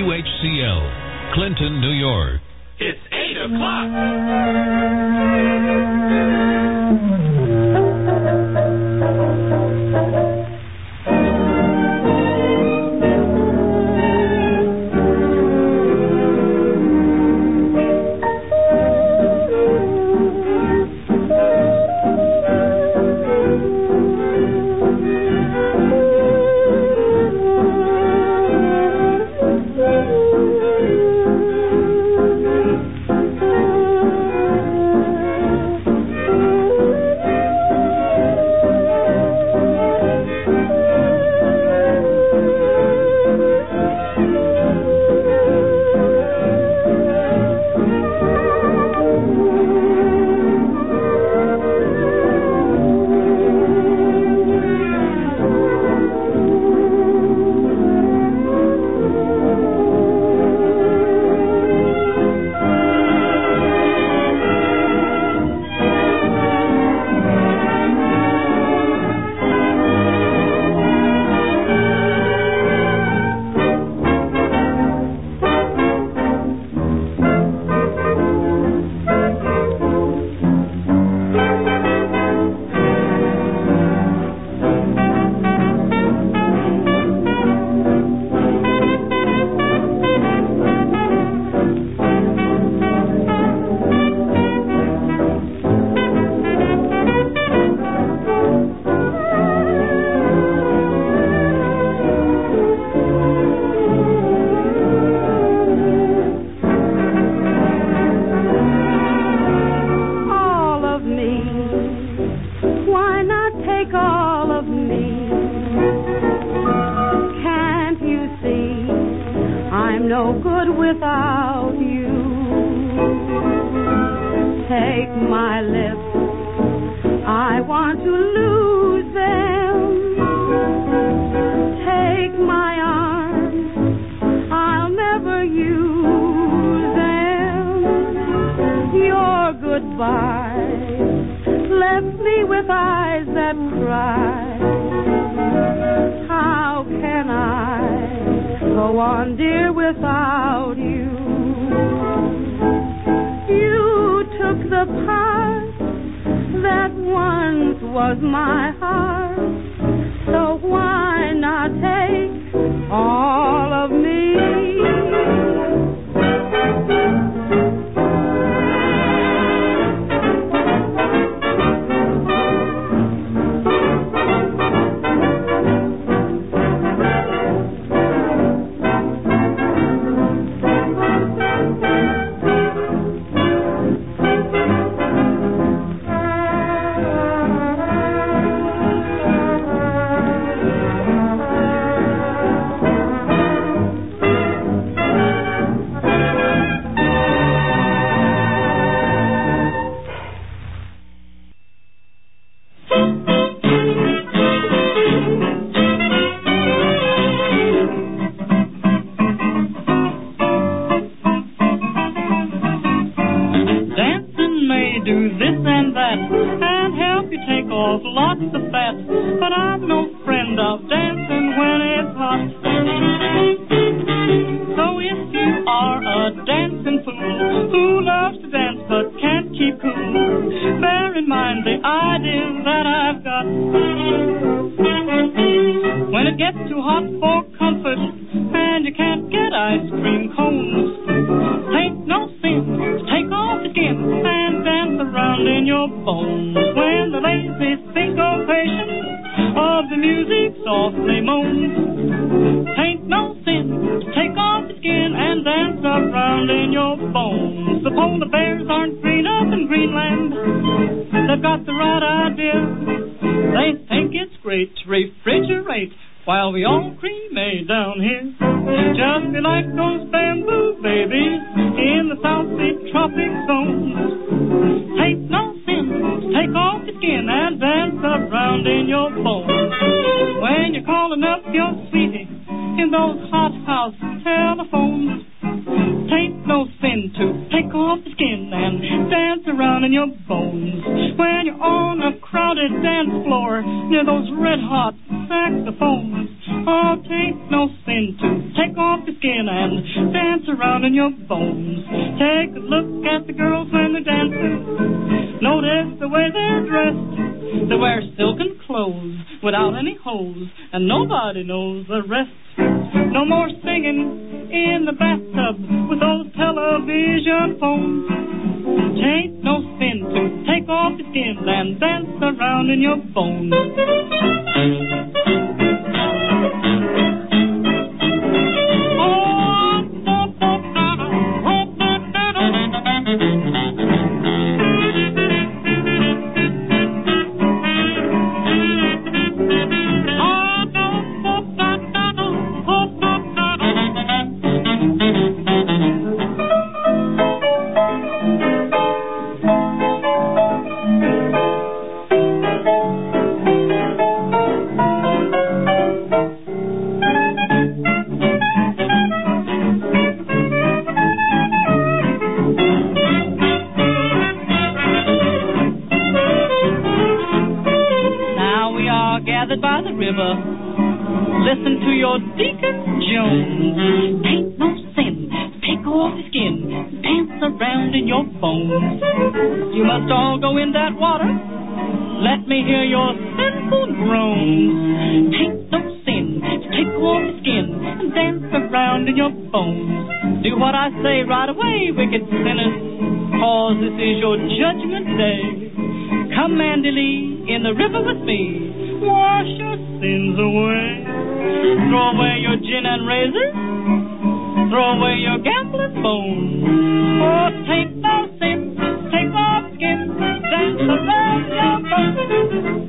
WHCL, Clinton, New York. It's 8 o'clock. When you're on a crowded dance floor near those red hot saxophones, Oh, 'tain't no sin to take off your skin and dance around in your bones. Take a look at the girls when they're dancing. Notice the way they're dressed. They wear silken clothes without any hose, and nobody knows the rest. No more singing in the bathtub with those television phones. 'Tain't no sin to take off your skin and dance around in your bones. By the river, listen to your Deacon Jones. Ain't no sin, take off your skin, dance around in your bones. You must all go in that water, let me hear your sinful groans. Ain't no sin, take off your skin and dance around in your bones. Do what I say right away, wicked sinners, cause this is your judgment day. Come, Mandy Lee, in the river with me. Wash your sins away. Throw away your gin and razors. Throw away your gambling bones. Oh, take no sin, take off skin, dance around your bones.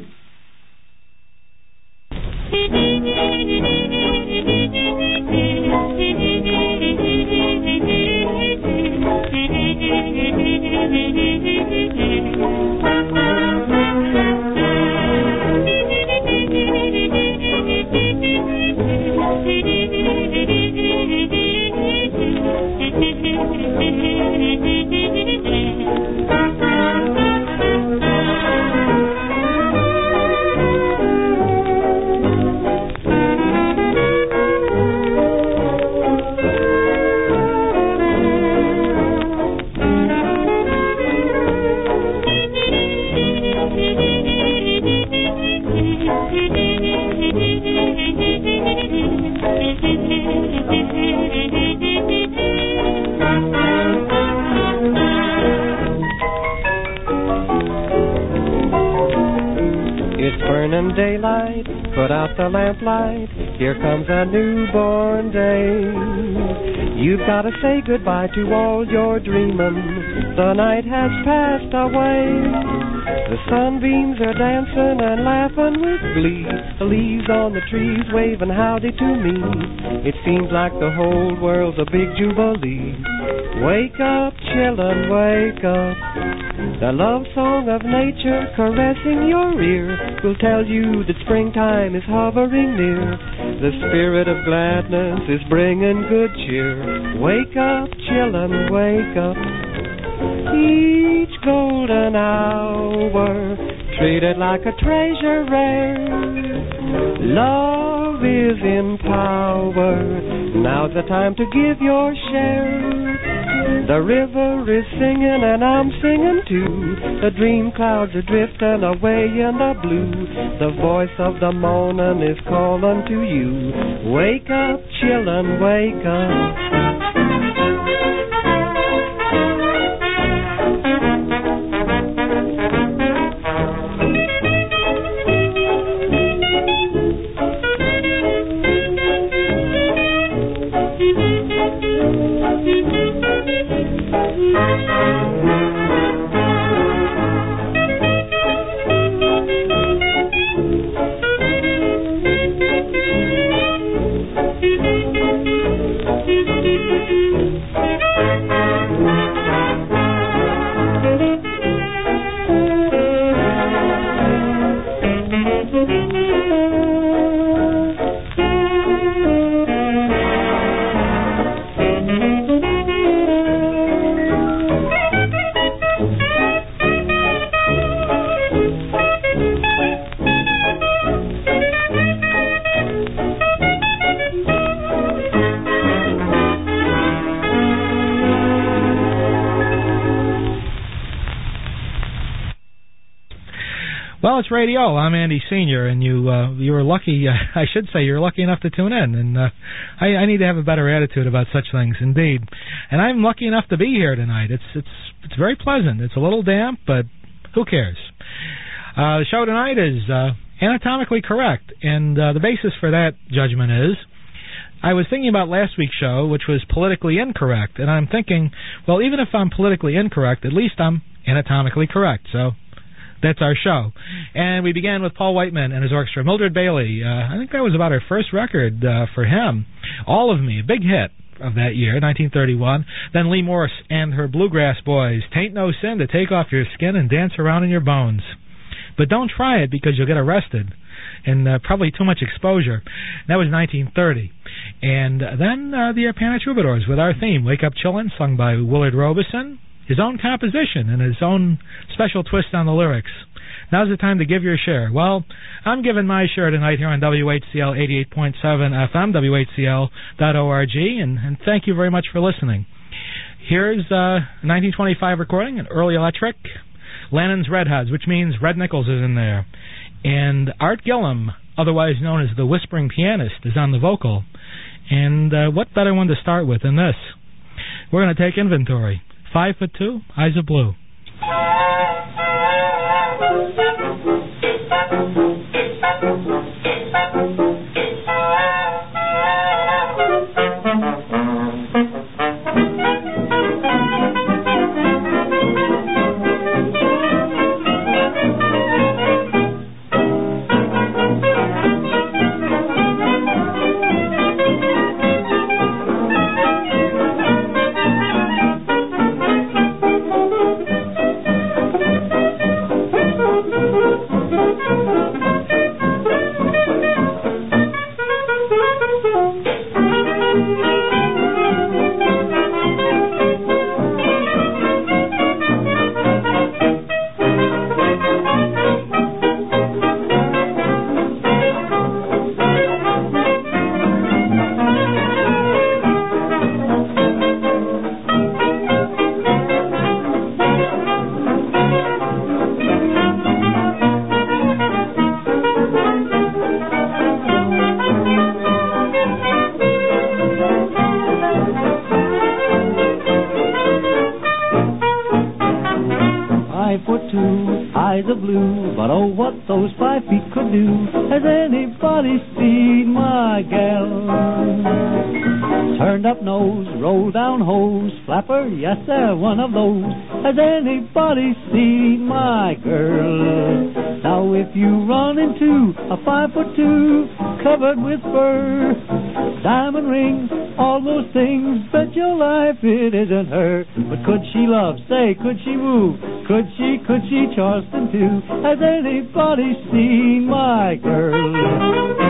Daylight, put out the lamplight, here comes a newborn day. You've got to say goodbye to all your dreaming, the night has passed away. The sunbeams are dancing and laughing with glee, the leaves on the trees waving howdy to me. It seems like the whole world's a big jubilee. Wake up, children, wake up. The love song of nature caressing your ear will tell you that springtime is hovering near. The spirit of gladness is bringing good cheer. Wake up, children, wake up. Each golden hour treated like a treasure rare. Love is in power. Now's the time to give your share. The river is singing and I'm singing too. The dream clouds are drifting away in the blue. The voice of the morning is calling to you. Wake up, children, wake up. Well, it's radio. I'm Andy Sr., and you were lucky, I should say, you're lucky enough to tune in, and I need to have a better attitude about such things, indeed. And I'm lucky enough to be here tonight. It's very pleasant. It's a little damp, but who cares? The show tonight is anatomically correct, and the basis for that judgment is I was thinking about last week's show, which was politically incorrect, and I'm thinking, well, even if I'm politically incorrect, at least I'm anatomically correct, so that's our show. And we began with Paul Whiteman and his orchestra. Mildred Bailey, I think that was about her first record for him. All of Me, a big hit of that year, 1931. Then Lee Morse and her Bluegrass Boys, Tain't No Sin to Take Off Your Skin and Dance Around in Your Bones. But don't try it because you'll get arrested and probably too much exposure. That was 1930. And then the Apana Troubadours with our theme, Wake Up Chillin', sung by Willard Robeson, his own composition and his own special twist on the lyrics. Now's the time to give your share. Well, I'm giving my share tonight here on WHCL 88.7 FM, WHCL.org, and thank you very much for listening. Here's a 1925 recording, an early electric, Lannon's Red Hods, which means Red Nichols is in there. And Art Gillum, otherwise known as the Whispering Pianist, is on the vocal. And what better one to start with than this? We're going to take inventory. 5'2", Eyes of Blue. Yes, sir, one of those. Has anybody seen my girl? Now, if you run into a 5'2", covered with fur, diamond rings, all those things, bet your life it isn't her. But could she love? Say, could she woo? Could she Charleston too? Has anybody seen my girl?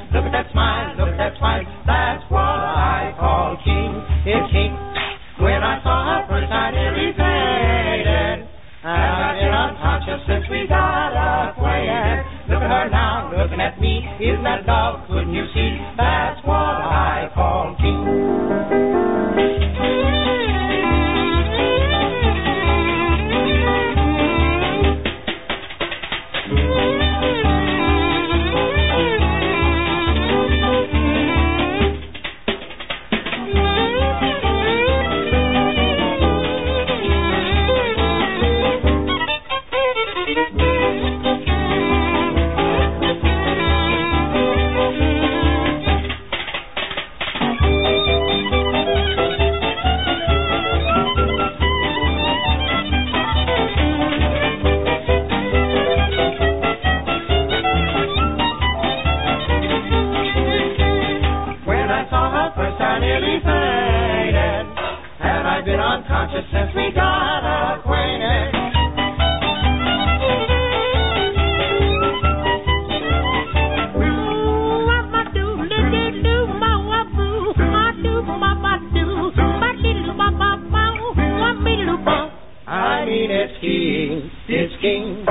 Look at that smile, look at that smile. That's what I call king. It's king. When I saw her first, I nearly fainted. And I've been unconscious since we got acquainted. Look at her now, looking at me. Isn't that love? Couldn't you see? That's what I call king. Since we got acquainted. I mean, it's king, it's king.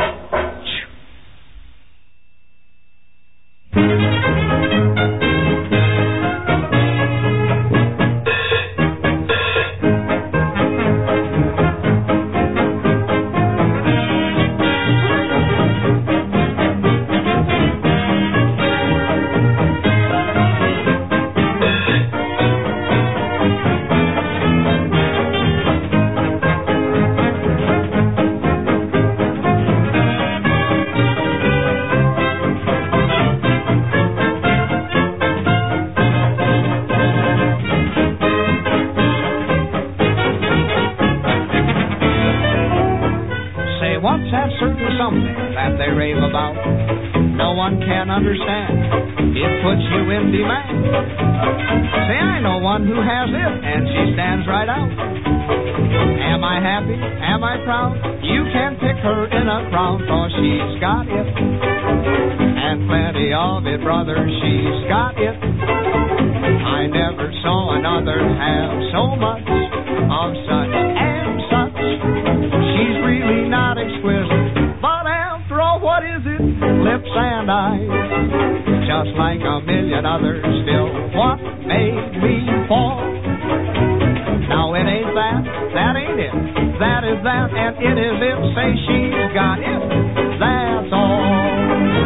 Understand, it puts you in demand. Say, I know one who has it, and she stands right out. Am I happy? Am I proud? You can pick her in a crowd, 'cause she's got it, and plenty of it, brother, she's got it. I never saw another have so much of such and such. She's really not exquisite, but after all, what is it? Lips and eyes, just like a million others. Still, what made me fall? Now it ain't that ain't it. That is that, and it is it. Say she's got it. That's all.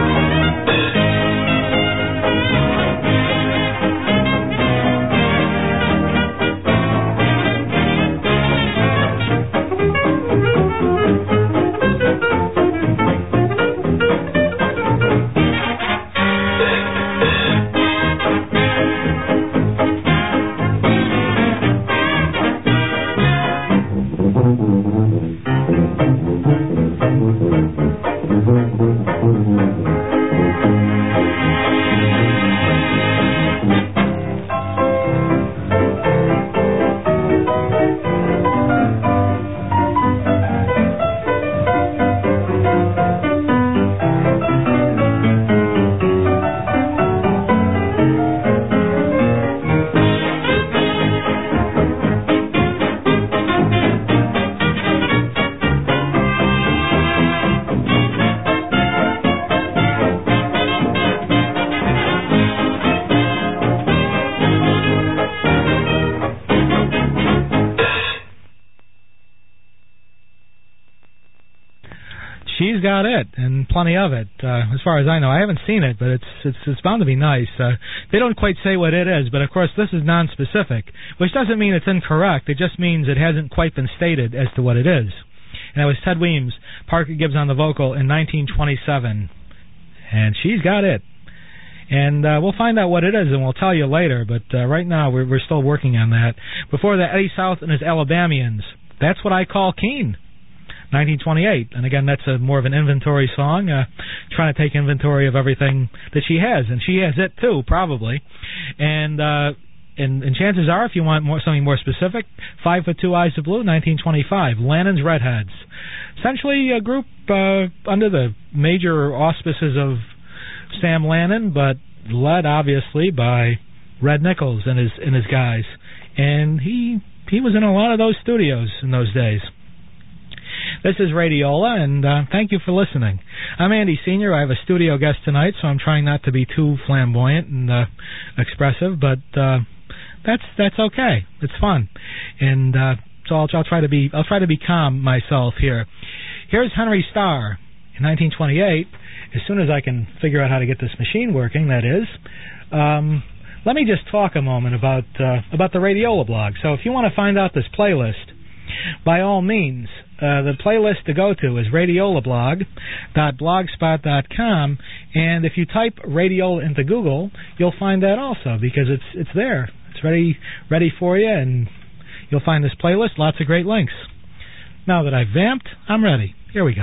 She's got it, and plenty of it. As far as I know, I haven't seen it, but it's bound to be nice. They don't quite say what it is, but of course this is non-specific, which doesn't mean it's incorrect. It just means it hasn't quite been stated as to what it is. And that was Ted Weems, Parker Gibbs on the vocal in 1927, and she's got it. And we'll find out what it is, and we'll tell you later. But right now we're still working on that. Before that, Eddie South and his Alabamians. That's what I call keen. 1928, and again, that's more of an inventory song, trying to take inventory of everything that she has, and she has it too, probably. And chances are, if you want something more specific, 5 Foot 2 Eyes of Blue, 1925, Lannon's Redheads, essentially a group under the major auspices of Sam Lannon, but led obviously by Red Nichols and his guys, and he was in a lot of those studios in those days. This is Radiola, and thank you for listening. I'm Andy Senior. I have a studio guest tonight, so I'm trying not to be too flamboyant and expressive, but that's okay. It's fun, and so I'll try to be calm myself here. Here's Henry Starr in 1928. As soon as I can figure out how to get this machine working, that is. Let me just talk a moment about the Radiola blog. So if you want to find out this playlist, by all means, the playlist to go to is radiolablog.blogspot.com, and if you type Radiola into Google, you'll find that also, because it's there. It's ready for you, and you'll find this playlist, lots of great links. Now that I've vamped, I'm ready. Here we go.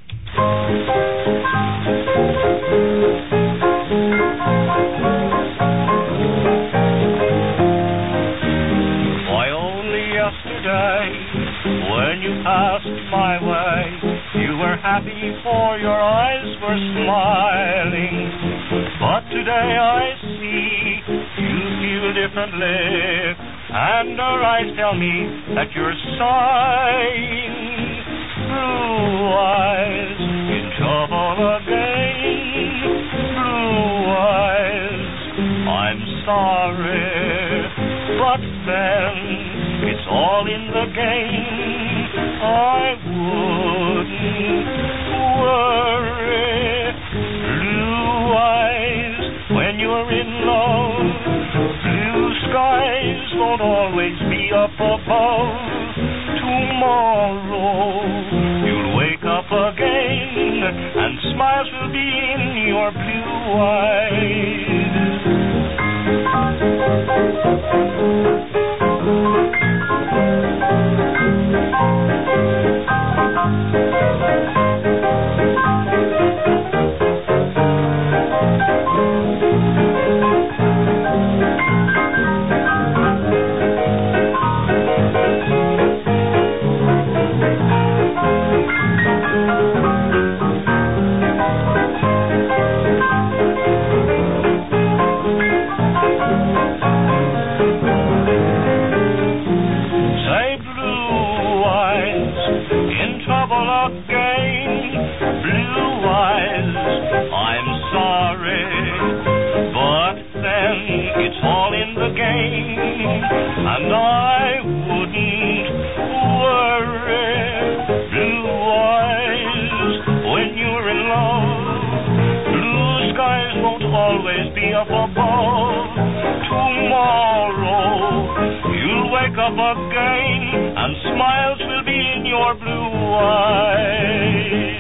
When you passed my way, you were happy for your eyes were smiling. But today I see you feel differently, and our eyes tell me that you're sighing. Blue eyes in trouble again. Blue eyes, I'm sorry, but then it's all in the game. I wouldn't worry. Blue eyes, when you're in love, blue skies won't always be up above. Tomorrow you'll wake up again, and smiles will be in your blue eyes. And I wouldn't worry. Blue eyes, when you're in love, blue skies won't always be up above. Tomorrow you'll wake up again, and smiles will be in your blue eyes.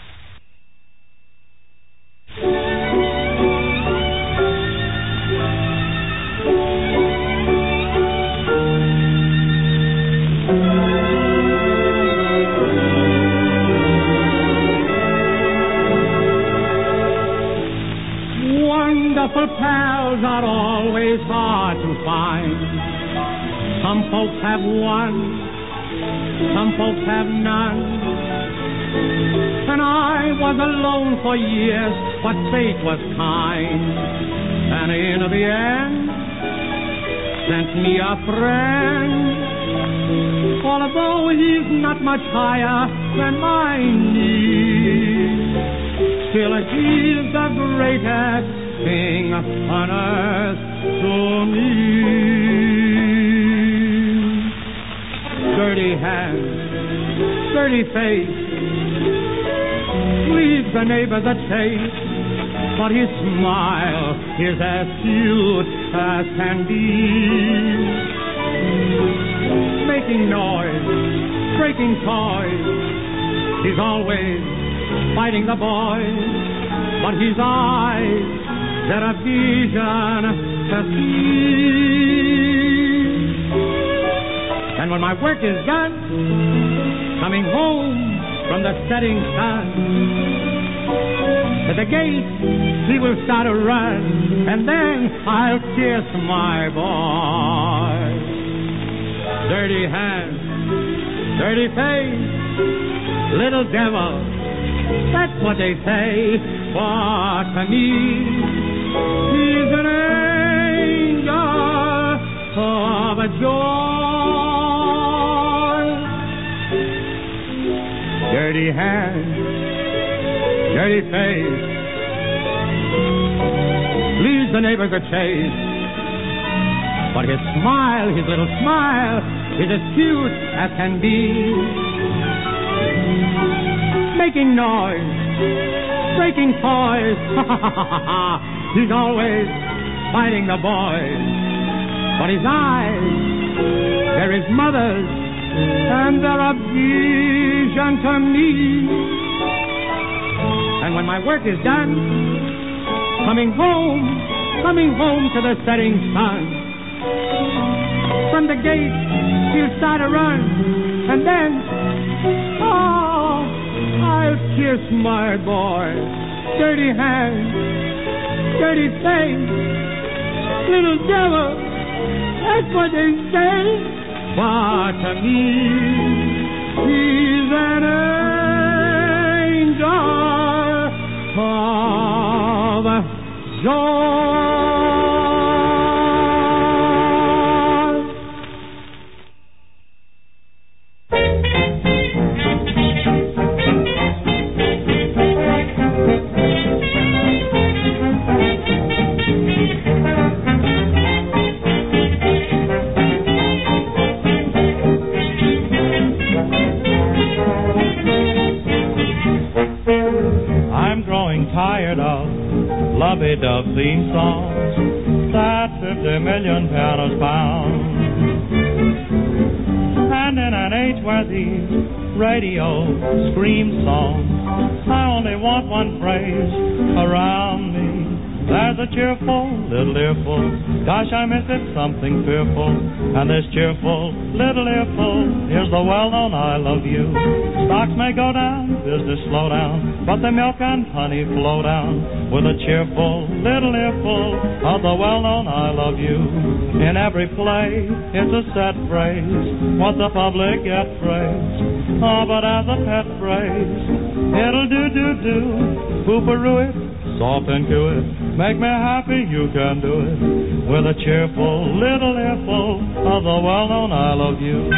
Pals are always hard to find. Some folks have one, some folks have none. And I was alone for years, but fate was kind, and in the end sent me a friend. Although he's not much higher than my knees, still he's the greatest thing on earth to me. Dirty hands, dirty face, leaves the neighbors a taste, but his smile is as cute as can be. Making noise, breaking toys, he's always fighting the boys, but his eyes, they're a vision to see. And when my work is done, coming home from the setting sun, at the gate he will start to run, and then I'll kiss my boy. Dirty hands, dirty face, little devil, that's what they say. But to me, He's an angel of a joy. Dirty hands, dirty face, leads the neighbors a chase. But his smile, his little smile, is as cute as can be. Making noise, breaking toys. He's always fighting the boys. But his eyes, they're his mother's, and they're a vision to me. And when my work is done, coming home to the setting sun, from the gate he'll start to run, and then, oh, I'll kiss my boy. Dirty hands, dirty face, little devil, that's what they say. But to me, he's an angel of joy. Tired of lovey-dove theme songs that 50 million pianos pound. And in an age where these radio scream songs, I only want one phrase around me. There's a cheerful little earful, gosh I miss it, something fearful. And this cheerful little earful, here's the well-known I love you. Stocks may go down, business slow down, but the milk and honey flow down with a cheerful little earful of the well-known I love you. In every play, it's a set phrase, what the public get praised. Oh, but as a pet phrase, it'll do, pooperoo it, soft and coo it, make me happy, you can do it, with a cheerful little earful of the well-known I love you.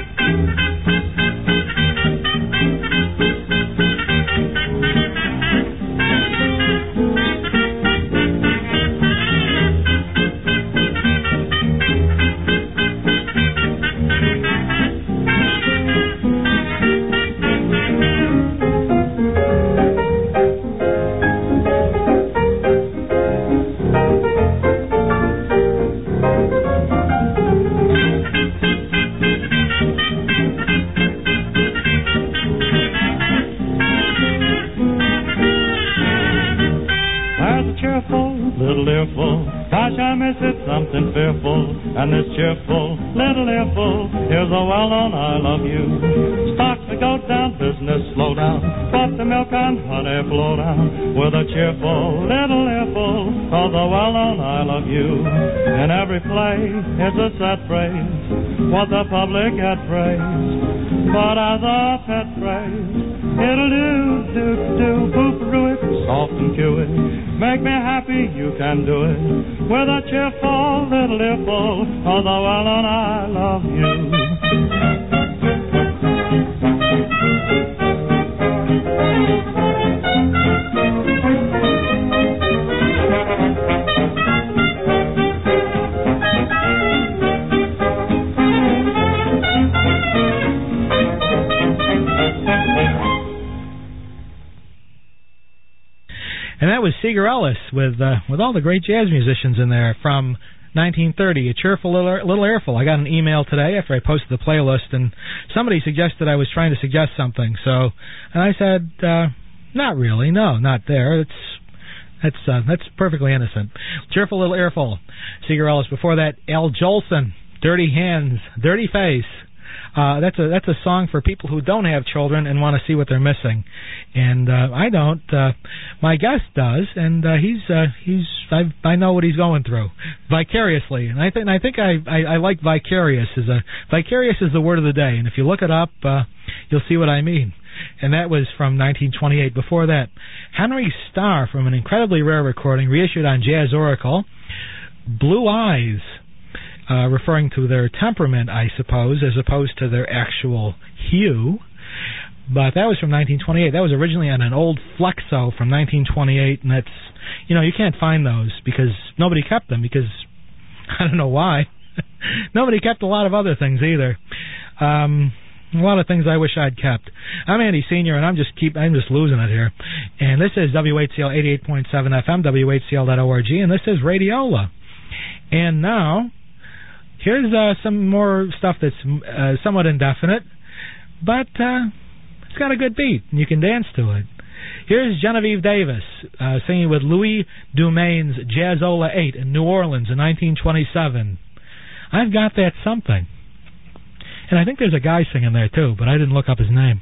Something fearful, and this cheerful little earful, here's a well-known I love you. Stocks may go down, business slow down, but the milk and honey flow down with a cheerful little earful of the well-known I love you. In every play, it's a set phrase, what the public get praised, but as a pet phrase, it'll do, pooperoo it, soft and coo it, make me happy, you can do it, with a cheerful little earful of the well-known I love you. And that was Seeger Ellis with all the great jazz musicians in there from 1930, A Cheerful Little Earful. I got an email today after I posted the playlist, and somebody suggested I was trying to suggest something. And I said, not really, no, not there. That's perfectly innocent. Cheerful Little Earful, Seeger Ellis. Before that, Al Jolson, Dirty Hands, Dirty Face. That's a song for people who don't have children and want to see what they're missing, and I don't. My guest does, and I know what he's going through vicariously, and I think I like vicarious. Vicarious is the word of the day, and if you look it up, you'll see what I mean. and that was from 1928. Before that, Henry Starr from an incredibly rare recording reissued on Jazz Oracle, Blue Eyes, referring to their temperament, I suppose, as opposed to their actual hue. But that was from 1928. That was originally on an old Flexo from 1928, and that's, you can't find those because nobody kept them, because I don't know why. Nobody kept a lot of other things either. A lot of things I wish I'd kept. I'm Andy Senior, and I'm just losing it here. And this is WHCL 88.7 FM, WHCL.org, and this is Radiola. And now, here's some more stuff that's somewhat indefinite, but it's got a good beat, and you can dance to it. Here's Genevieve Davis singing with Louis Dumain's Jazzola 8 in New Orleans in 1927. I've got that something. And I think there's a guy singing there, too, but I didn't look up his name.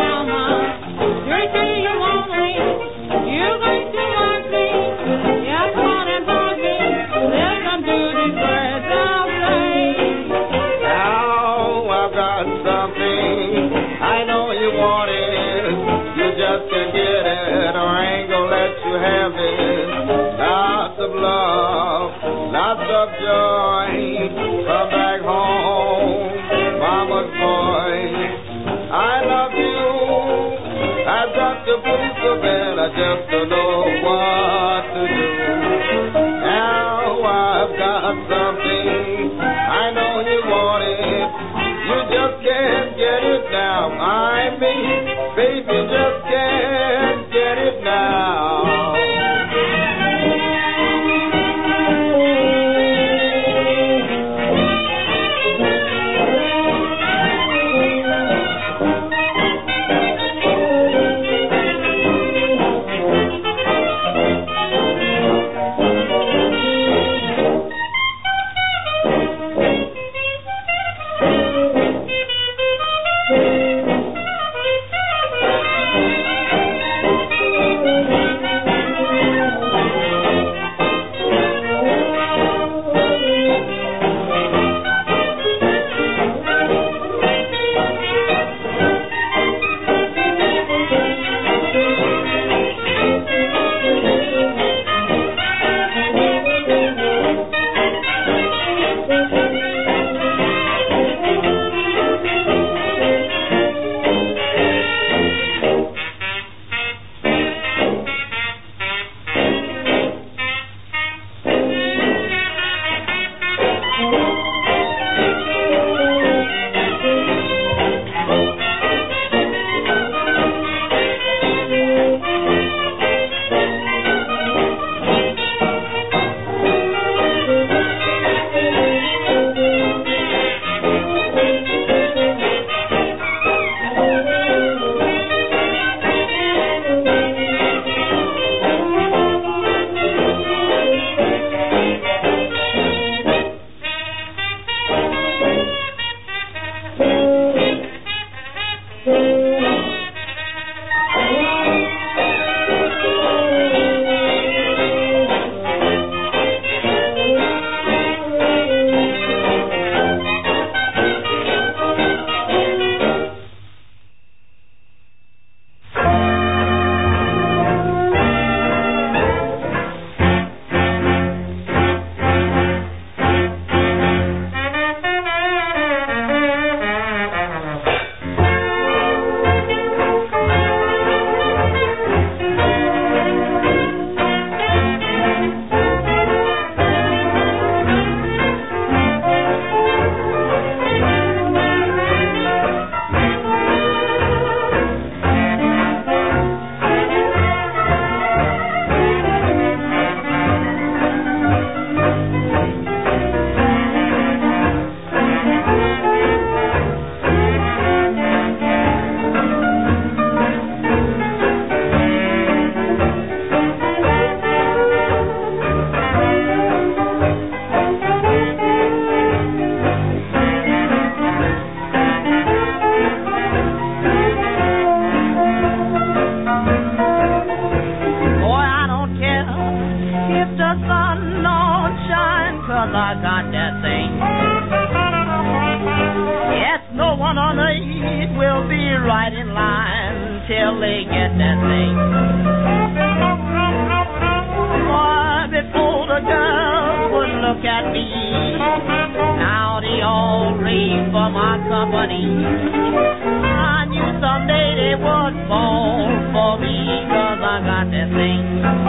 Yeah. right in line till they get that thing. Boy, before the girls would look at me, now they all rave for my company. I knew someday they would fall for me, 'cause I got that thing.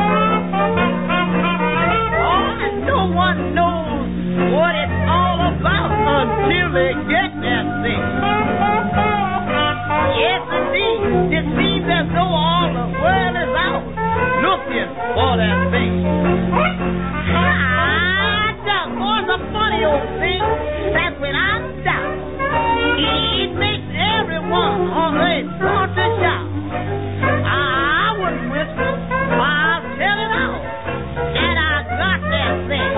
Oh, and no one knows what it's all about until they get that thing. Yes, indeed, it seems as though all the world is out looking for that thing. Boy, it's a funny old thing that when I'm down, it makes everyone on earth want to shout. I wouldn't whisper, I'll tell it out that I got that thing.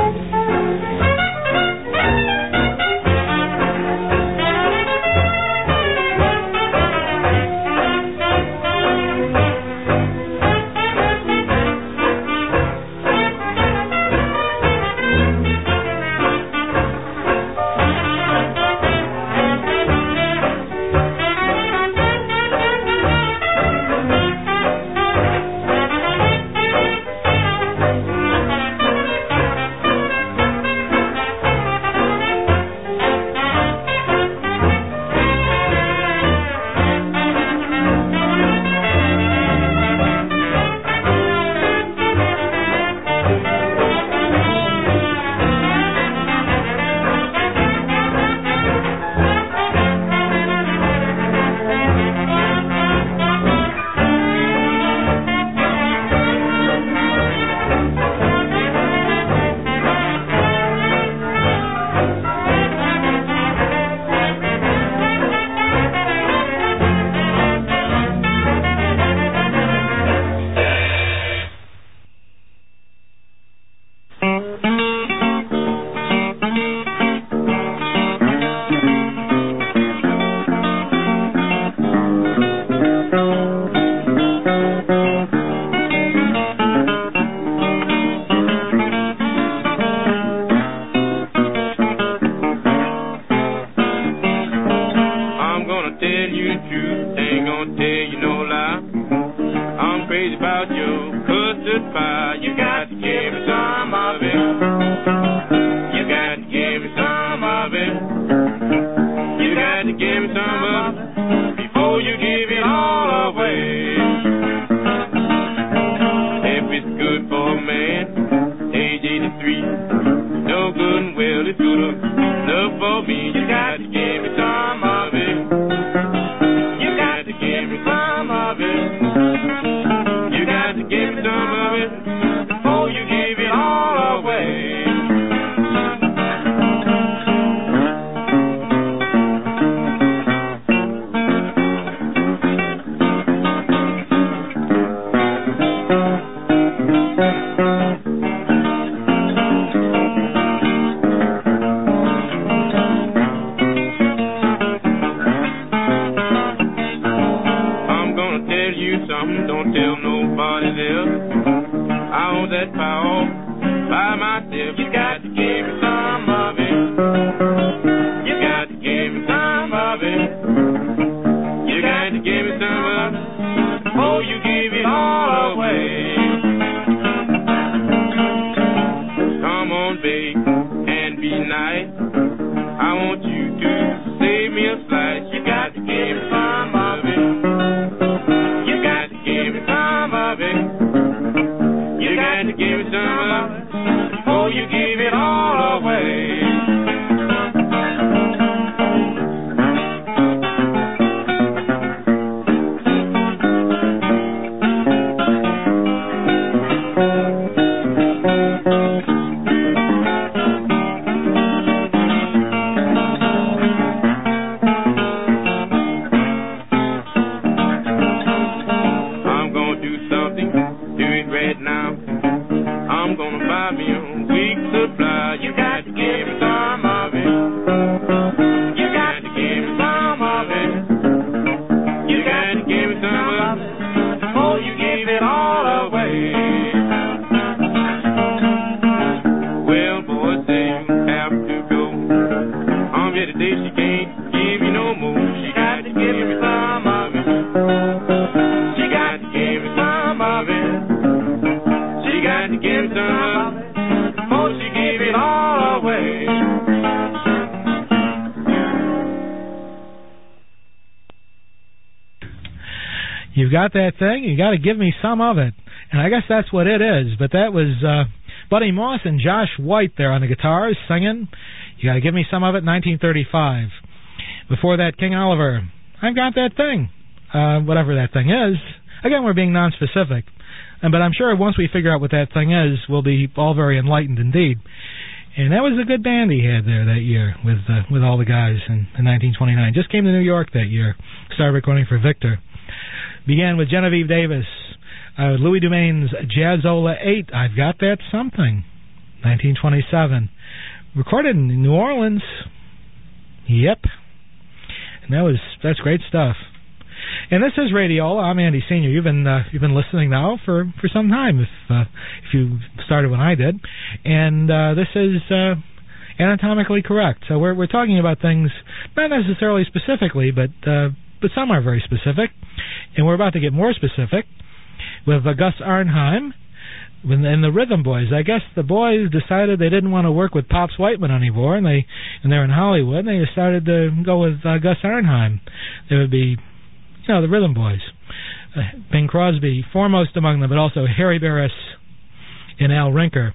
You've got that thing, you got to give me some of it. And I guess that's what it is. But that was Buddy Moss and Josh White there on the guitars singing. You got to give me some of it, 1935. Before that, King Oliver, I've got that thing. Whatever that thing is. Again, we're being non-specific. But I'm sure once we figure out what that thing is, we'll be all very enlightened indeed. And that was a good band he had there that year with all the guys in 1929. Just came to New York that year. Started recording for Victor. Began with Genevieve Davis. Louis Dumaine's Jazzola 8, I've Got That Something, 1927. Recorded in New Orleans. Yep. And that's great stuff. And this is Radiola. I'm Andy Senior. You've been listening now for some time, if you started when I did. And this is anatomically correct. So we're talking about things not necessarily specifically, but some are very specific. And we're about to get more specific with Gus Arnheim and the Rhythm Boys. I guess the boys decided they didn't want to work with Pops Whiteman anymore, and they're in Hollywood. And they decided to go with Gus Arnheim. There would be, the Rhythm Boys. Bing Crosby, foremost among them, but also Harry Barris and Al Rinker.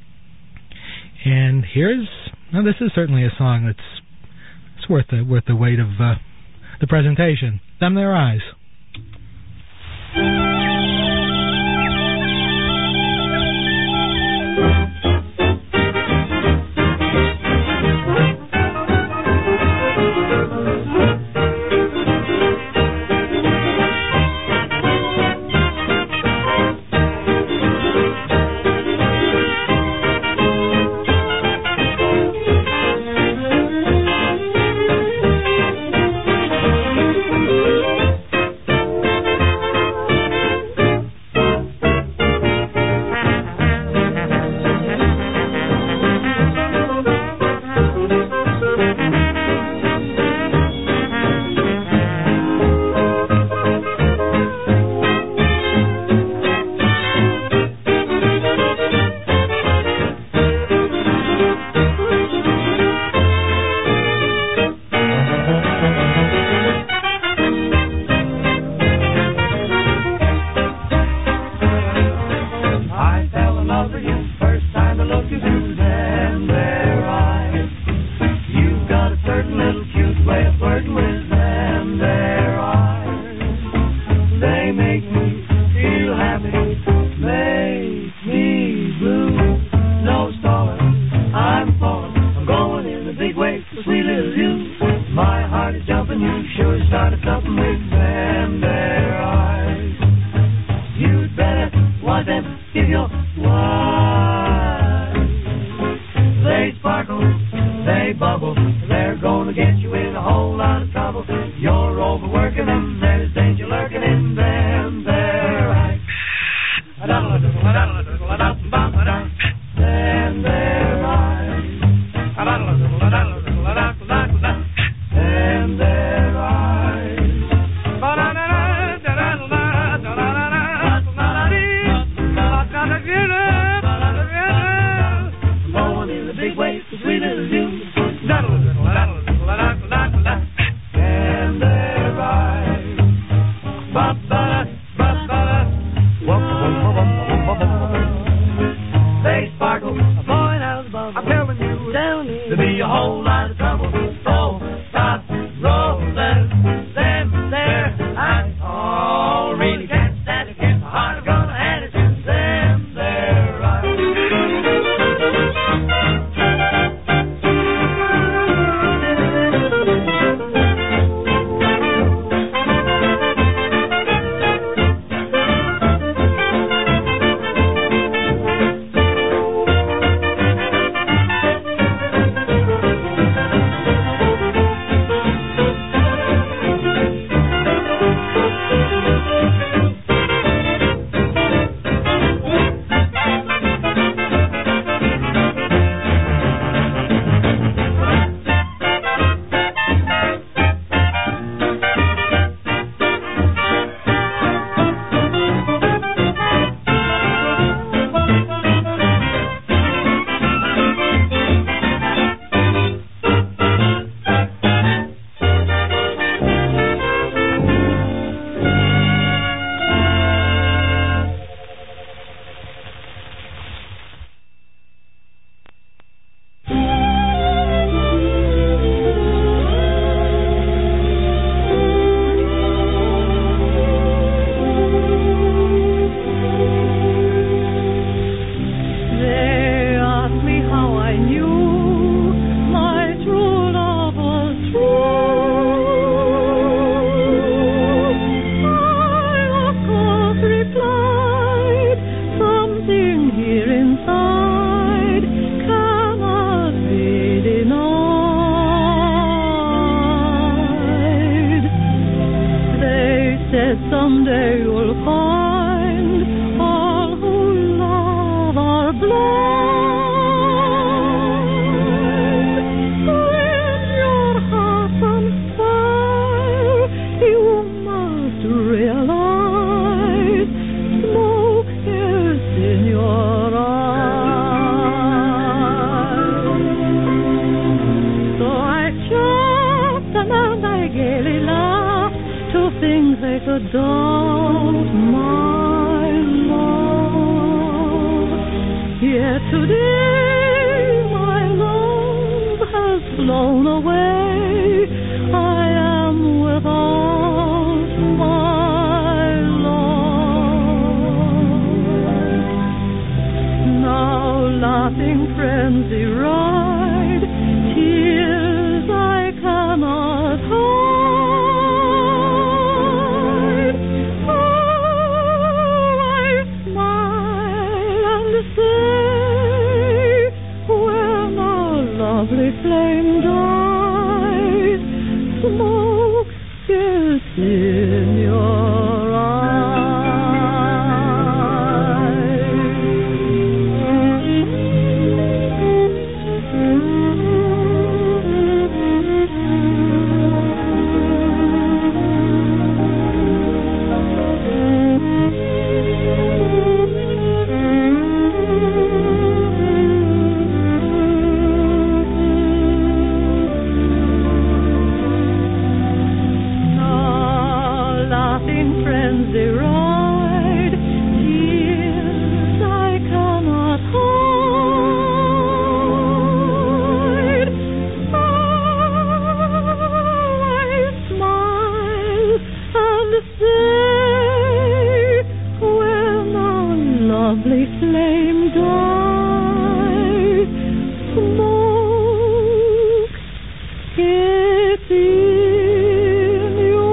And this is certainly a song that's worth the weight of the presentation. Them Their Eyes. said someday you'll find all who love are blind. When your heart's on fire, you must realize smoke is in your eyes. So I chopped and I gaily laughed to things they could daunt my love. Yet today my love has flown away. I am without my love. Now laughing frenzy ride, tears I cannot hide. Oh, I smile and say, when our lovely flame dies, smoke is in your frenzy ride, tears I cannot hide. Oh, I smile and say, when our lovely flame dies, smoke it's in your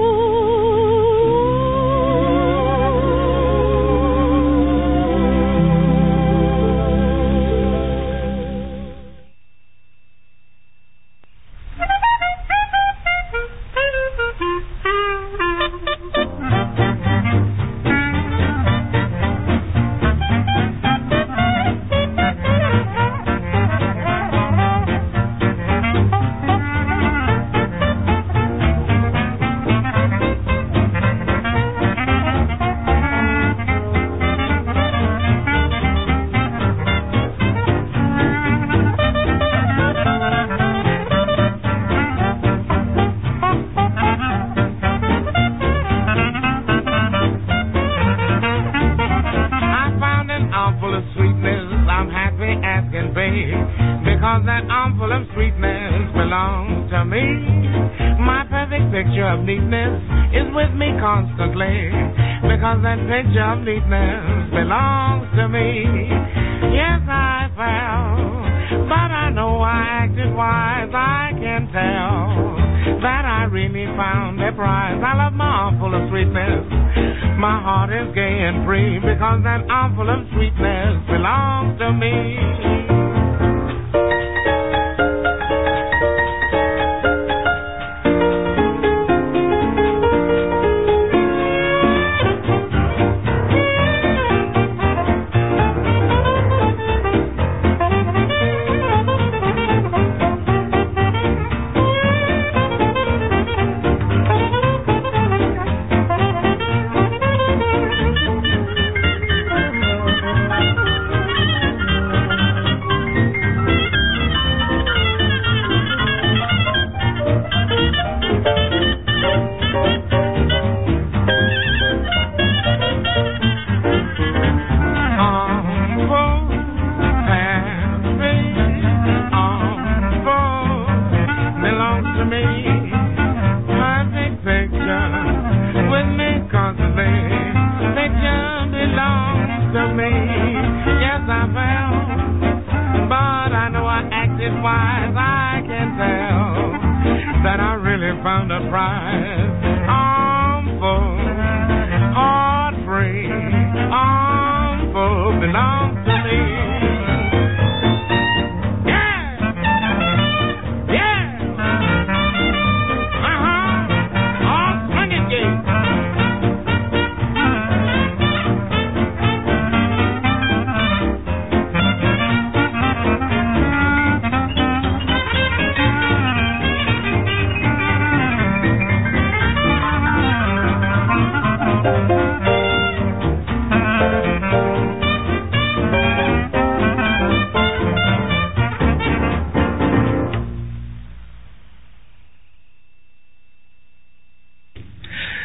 because that armful of sweetness belongs to me. My perfect picture of neatness is with me constantly, because that picture of neatness belongs to me. Yes, I fell, but I know I acted wise. I can tell that I really found a prize. I love my armful of sweetness. My heart is gay and free, because that armful of sweetness belongs to me. Found a prize, armful, heart-free, armful belongs to me. Yeah, yeah, all swinging gates.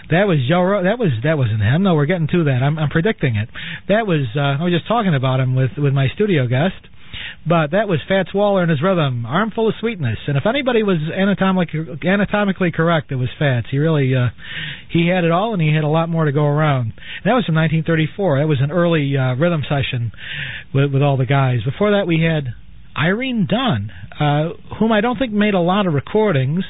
That was Joe. That wasn't him. No, we're getting to that. I'm predicting it. That was. I was just talking about him with my studio guest. But that was Fats Waller and his rhythm, Armful of Sweetness. And if anybody was anatomically correct, it was Fats. He really he had it all, and he had a lot more to go around. And that was from 1934. That was an early rhythm session with all the guys. Before that, we had Irene Dunn, whom I don't think made a lot of recordings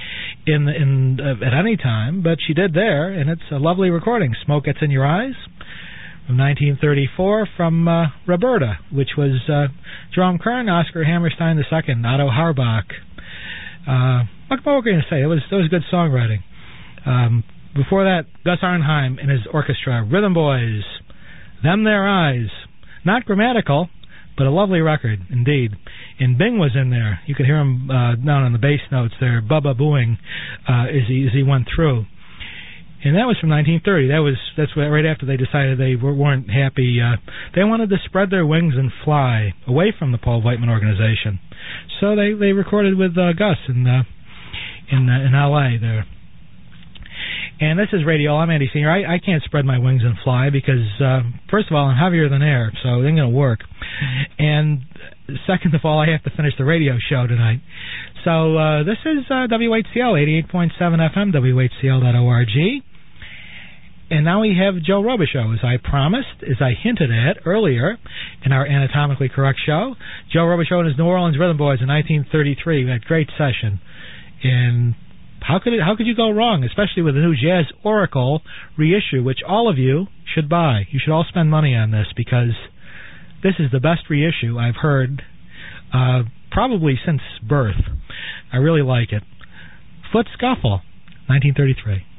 at any time, but she did there, and it's a lovely recording. Smoke Gets in Your Eyes. From 1934, from Roberta, which was Jerome Kern, Oscar Hammerstein II, Otto Harbach. What were we going to say? It was good songwriting. Before that, Gus Arnheim and his orchestra, Rhythm Boys, Them Their Eyes. Not grammatical, but a lovely record, indeed. And Bing was in there. You could hear him down on the bass notes there, Bubba booing as he went through. And that was from 1930. That's right after they decided they weren't happy. They wanted to spread their wings and fly away from the Paul Whiteman organization. So they recorded with Gus in L.A. there. And this is Radio. I'm Andy Senior. I can't spread my wings and fly because, first of all, I'm heavier than air, so it ain't going to work. And second of all, I have to finish the radio show tonight. So this is WHCL 88.7 FM, WHCL.org. And now we have Joe Robichaux, as I promised, as I hinted at earlier in our Anatomically Correct show. Joe Robichaux and his New Orleans Rhythm Boys in 1933. We had a great session. And how could you go wrong, especially with the new Jazz Oracle reissue, which all of you should buy. You should all spend money on this because this is the best reissue I've heard probably since birth. I really like it. Foot Scuffle, 1933.